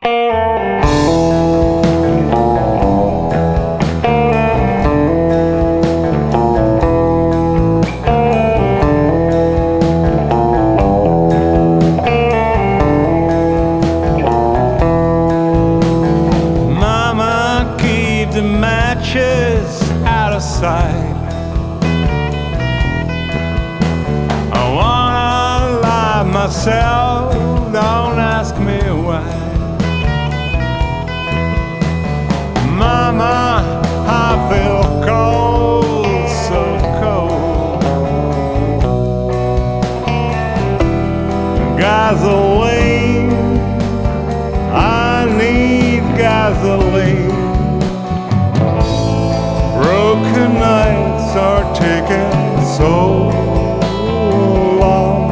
Mama, keep the matches out of sight. I wanna lie myself, don't ask me why. Mama, I feel cold, so cold. Gasoline, I need gasoline. Broken nights are taking so long,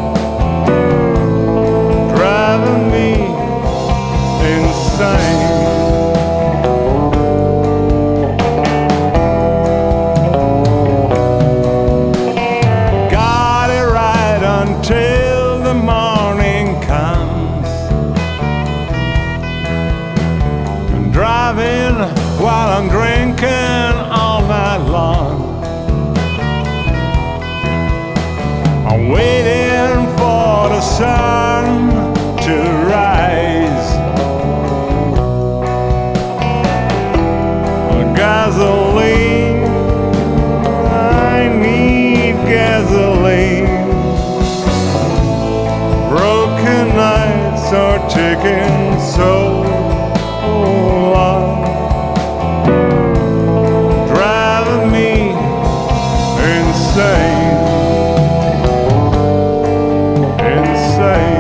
driving me insane. Got it right until the morning comes. Driving while I'm drinking all night long. I'm waiting for the sun to rise. Gasoline, I need gasoline. Broken nights are taking so long, driving me insane, insane.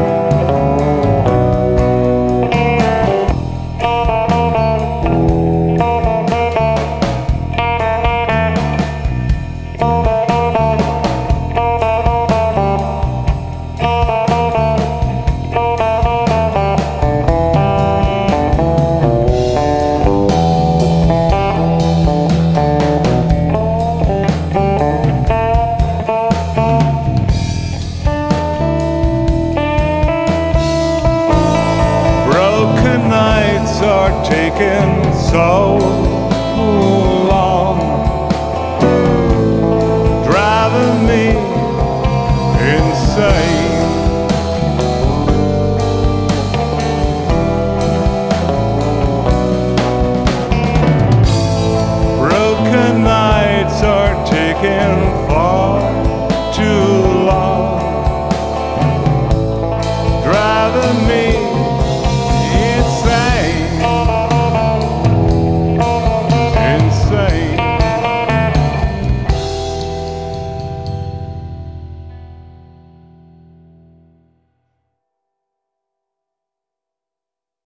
Broken nights are taking so long, driving me insane.